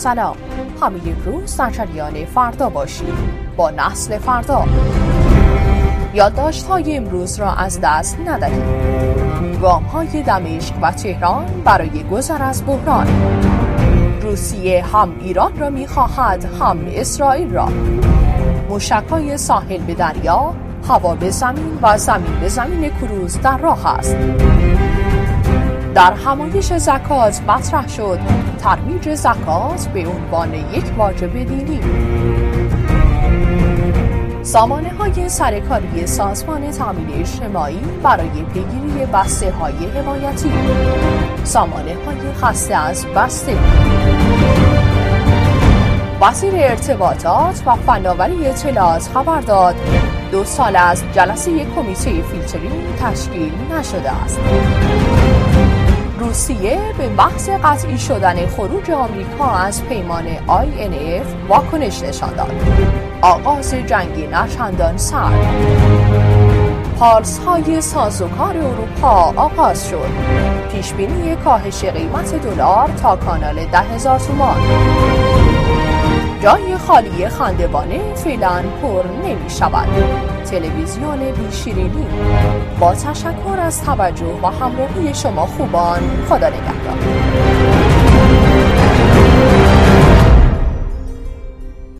سلام، همه روز در جریان فردا باشید با نسل فردا. یادداشت‌های امروز را از دست ندهید. گام‌های دمشق و تهران برای گذر از بحران. روسیه هم ایران را می‌خواهد هم اسرائیل را. موشک‌های ساحل به دریا، هوا به زمین و زمین به زمین کروز در راه است. در همایش زکات مطرح شد ترویج زکات به عنوان یک واجب دینی. سامانه‌های سرکاری سازمان تامین اجتماعی برای پیگیری بسته‌های حمایتی. سامانه‌های خسته از بسته. وزیر ارتباطات و فناوری اطلاعات خبر داد 2 سال از جلسه کمیته فیلترینگ تشکیل نشده است. روسیه به محض قطعی شدن خروج آمریکا از پیمان INF واکنش نشان داد. آغاز جنگ نچندان سرد. پارس‌های سازوکار اروپا آغاز شد. پیشبینی کاهش قیمت دلار تا کانال 10,000 تومان. جای خالی خندوانه فعلا پر نمی شود. تلویزیون بیشیرینی. با تشکر از توجه و همراهی شما خوبان، خدا نگهدار.